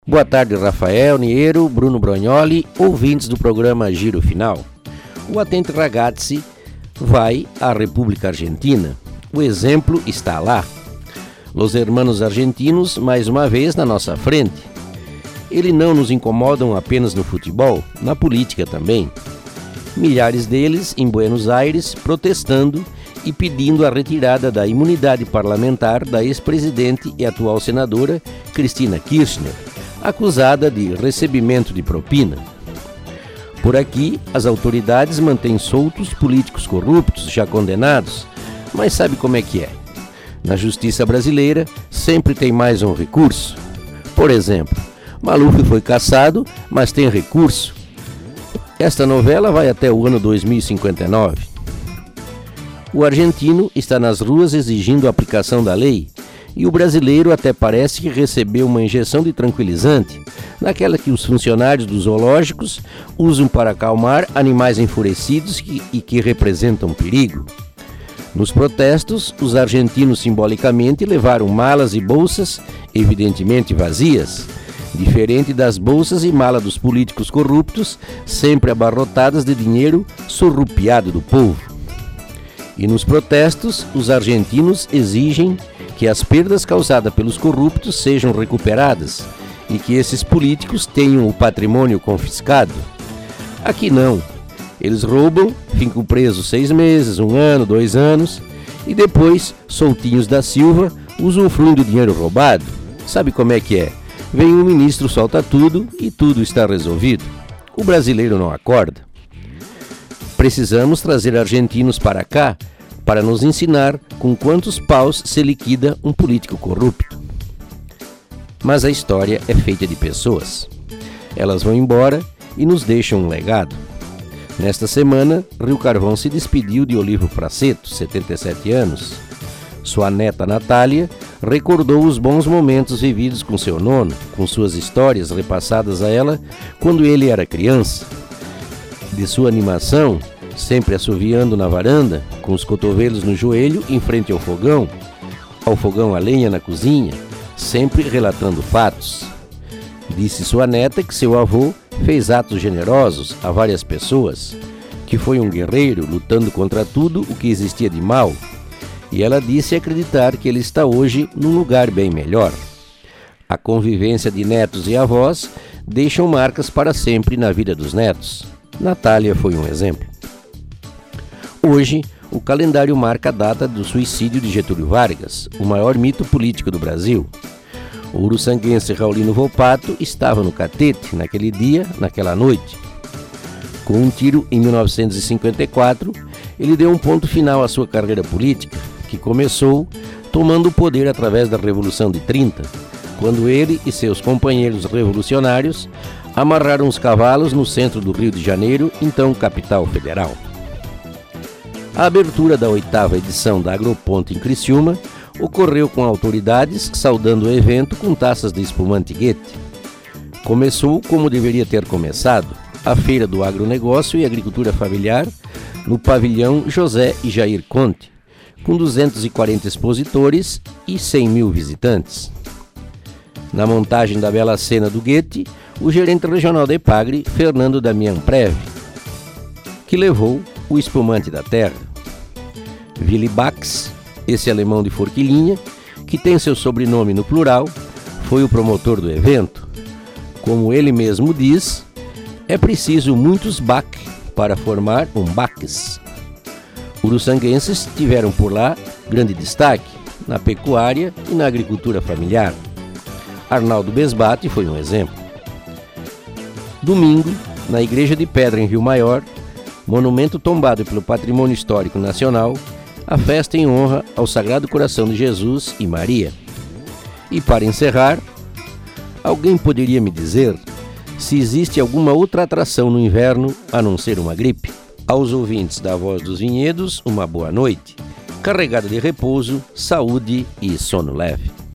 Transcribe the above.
Boa tarde, Rafael Niero, Bruno Brognoli, ouvintes do programa Giro Final. O Attenti Ragazzi vai à República Argentina. O exemplo está lá. Los hermanos argentinos, mais uma vez, na nossa frente. Eles não nos incomodam apenas no futebol, na política também. Milhares deles em Buenos Aires protestando e pedindo a retirada da imunidade parlamentar da ex-presidente e atual senadora Cristina Kirchner, acusada de recebimento de propina. Por aqui, as autoridades mantêm soltos políticos corruptos já condenados, mas sabe como é que é? Na justiça brasileira, sempre tem mais um recurso. Por exemplo, Maluf foi cassado, mas tem recurso. Esta novela vai até o ano 2059. O argentino está nas ruas exigindo a aplicação da lei, e o brasileiro até parece que recebeu uma injeção de tranquilizante, naquela que os funcionários dos zoológicos usam para acalmar animais enfurecidos e que representam perigo. Nos protestos, os argentinos simbolicamente levaram malas e bolsas, evidentemente vazias, diferente das bolsas e malas dos políticos corruptos, sempre abarrotadas de dinheiro surrupiado do povo. E nos protestos, os argentinos exigem que as perdas causadas pelos corruptos sejam recuperadas e que esses políticos tenham o patrimônio confiscado. Aqui não. Eles roubam, ficam presos 6 meses, 1 ano, 2 anos e depois, soltinhos da Silva, usufruem do dinheiro roubado. Sabe como é que é? Vem um ministro, solta tudo e tudo está resolvido. O brasileiro não acorda. Precisamos trazer argentinos para cá para nos ensinar com quantos paus se liquida um político corrupto. Mas a história é feita de pessoas. Elas vão embora e nos deixam um legado. Nesta semana, Rio Carvão se despediu de Olivo Praceto, 77 anos. Sua neta Natália recordou os bons momentos vividos com seu nono, com suas histórias repassadas a ela quando ele era criança. De sua animação, sempre assoviando na varanda, com os cotovelos no joelho em frente ao fogão a lenha na cozinha, sempre relatando fatos. Disse sua neta que seu avô fez atos generosos a várias pessoas, que foi um guerreiro lutando contra tudo o que existia de mal, e ela disse acreditar que ele está hoje num lugar bem melhor. A convivência de netos e avós deixam marcas para sempre na vida dos netos. Natália foi um exemplo. Hoje, o calendário marca a data do suicídio de Getúlio Vargas, o maior mito político do Brasil. O uruçanguense Raulino Volpato estava no catete naquele dia, naquela noite. Com um tiro em 1954, ele deu um ponto final à sua carreira política, que começou tomando o poder através da Revolução de 30, quando ele e seus companheiros revolucionários amarraram os cavalos no centro do Rio de Janeiro, então capital federal. A abertura da 8ª edição da Agroponto em Criciúma ocorreu com autoridades saudando o evento com taças de espumante Goethe. Começou como deveria ter começado, a Feira do Agronegócio e Agricultura Familiar, no pavilhão José e Jair Conte, com 240 expositores e 100 mil visitantes. Na montagem da bela cena do Goethe, o gerente regional da Epagre, Fernando Damian Preve, que levou o espumante da terra. Willy Bax, esse alemão de Forquilinha, que tem seu sobrenome no plural, foi o promotor do evento. Como ele mesmo diz, é preciso muitos Bach para formar um Bax. Uruçanguenses tiveram por lá grande destaque na pecuária e na agricultura familiar. Arnaldo Besbate foi um exemplo. Domingo, na Igreja de Pedra em Rio Maior, monumento tombado pelo Patrimônio Histórico Nacional, a festa em honra ao Sagrado Coração de Jesus e Maria. E para encerrar, alguém poderia me dizer se existe alguma outra atração no inverno a não ser uma gripe? Aos ouvintes da Voz dos Vinhedos, uma boa noite, carregada de repouso, saúde e sono leve.